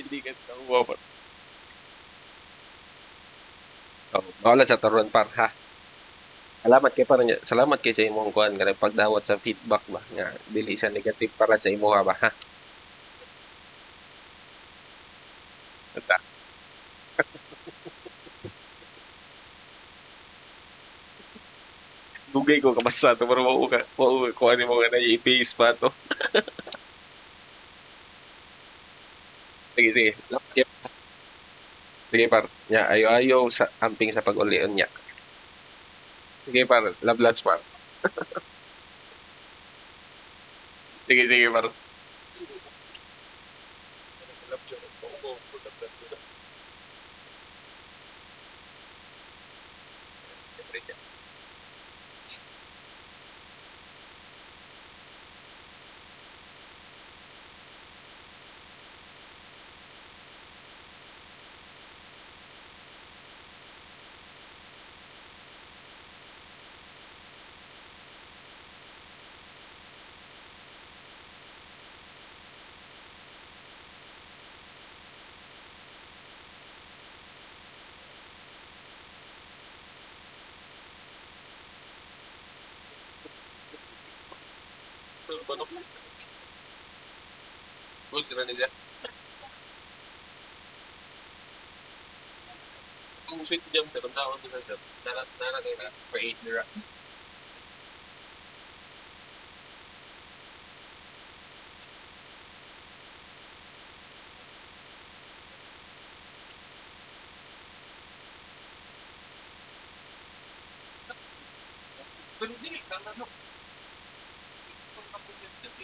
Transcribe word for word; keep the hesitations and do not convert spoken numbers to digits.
Hindi ka nakuha par. Oh, bahala sa taron par ha. Salamat kay par nya. Salamat kay sa imong kuan kanang pagdawat sa feedback ba nga dili sa negative para sa imuha ba ha. Basta, dugay ko kabasa to pero mao ka mao ko ani mo nga i-face pa to. Sige sige. Salamat kay sige par. Nya ayo-ayo sa amping sa pag-ulian niya. Sige par, love lots par. Sige sige par. Kung sila nila. Kung sweet jam sa taon nila sir. Nana nana nila pa-eight nila. Pero dili ka na no. Kung kapungyan kasi